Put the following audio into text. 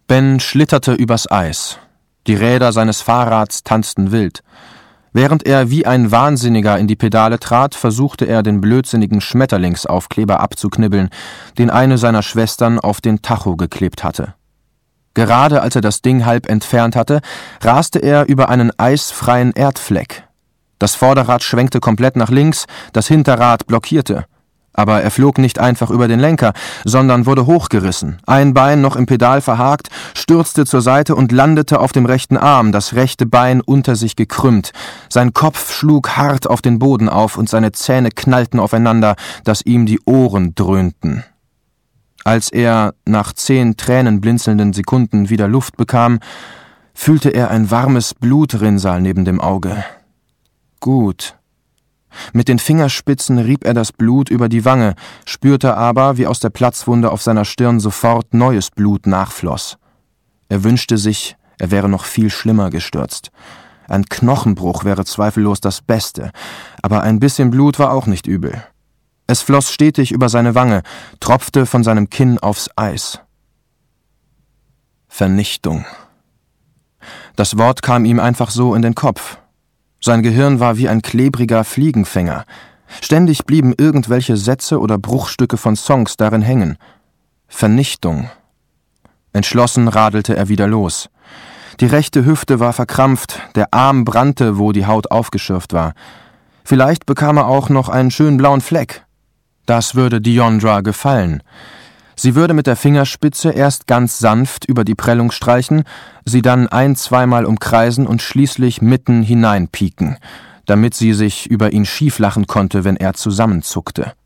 Ben schlitterte übers Eis. Die Räder seines Fahrrads tanzten wild. Während er wie ein Wahnsinniger in die Pedale trat, versuchte er, den blödsinnigen Schmetterlingsaufkleber abzuknibbeln, den eine seiner Schwestern auf den Tacho geklebt hatte. Gerade als er das Ding halb entfernt hatte, raste er über einen eisfreien Erdfleck. Das Vorderrad schwenkte komplett nach links, das Hinterrad blockierte. Aber er flog nicht einfach über den Lenker, sondern wurde hochgerissen, ein Bein noch im Pedal verhakt, stürzte zur Seite und landete auf dem rechten Arm, das rechte Bein unter sich gekrümmt. Sein Kopf schlug hart auf den Boden auf und seine Zähne knallten aufeinander, dass ihm die Ohren dröhnten. Als er nach 10 tränenblinzelnden Sekunden wieder Luft bekam, fühlte er ein warmes Blutrinsal neben dem Auge. Gut. Mit den Fingerspitzen rieb er das Blut über die Wange, spürte aber, wie aus der Platzwunde auf seiner Stirn sofort neues Blut nachfloss. Er wünschte sich, er wäre noch viel schlimmer gestürzt. Ein Knochenbruch wäre zweifellos das Beste, aber ein bisschen Blut war auch nicht übel. Es floss stetig über seine Wange, tropfte von seinem Kinn aufs Eis. Vernichtung. Das Wort kam ihm einfach so in den Kopf. Sein Gehirn war wie ein klebriger Fliegenfänger. Ständig blieben irgendwelche Sätze oder Bruchstücke von Songs darin hängen. Vernichtung. Entschlossen radelte er wieder los. Die rechte Hüfte war verkrampft, der Arm brannte, wo die Haut aufgeschürft war. Vielleicht bekam er auch noch einen schönen blauen Fleck. Das würde Deondra gefallen. Sie würde mit der Fingerspitze erst ganz sanft über die Prellung streichen, sie dann 1-2 Mal umkreisen und schließlich mitten hineinpieken, damit sie sich über ihn schieflachen konnte, wenn er zusammenzuckte.